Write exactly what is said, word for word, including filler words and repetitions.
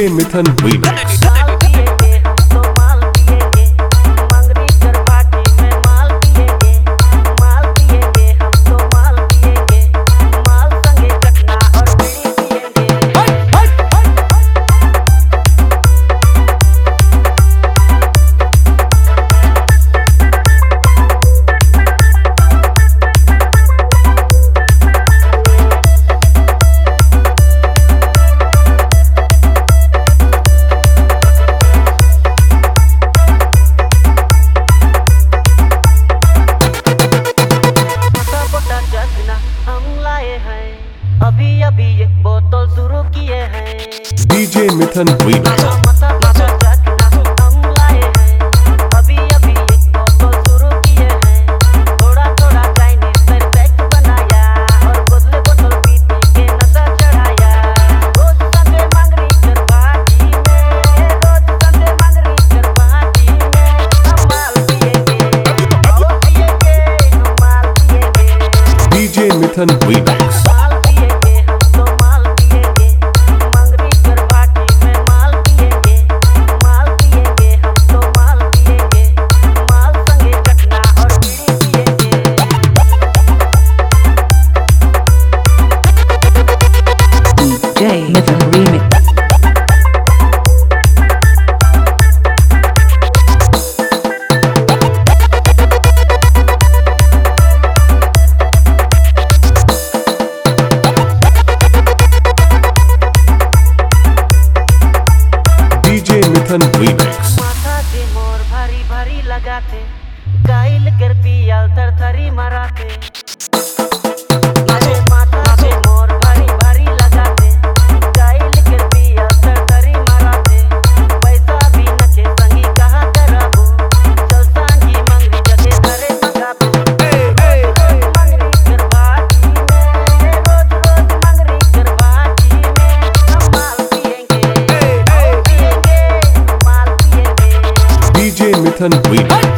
DJ Mithun remix. अभी अभी एक बोतल शुरू किए हैं डीजे मिथुन रीमिक्स। अभी अभी एक बोतल शुरू किए हैं, थोड़ा थोड़ा चाइनीज स्टाइल पैक बनाया और बोतल बोतल पी पी के नशा चढ़ाया। रोज संडे मंगरी कर पार्टी में, रोज संडे मंगरी कर पार्टी में हम माल पिएंगे, हम पिएंगे, हम माल पिएंगे। DJ Mithun remix. Mithun Remix. DJ Mithun remix. माथा के मोर भारी भारी लगाते, गाइल कर पियाल थरथरी मराते। DJ Mithun remix.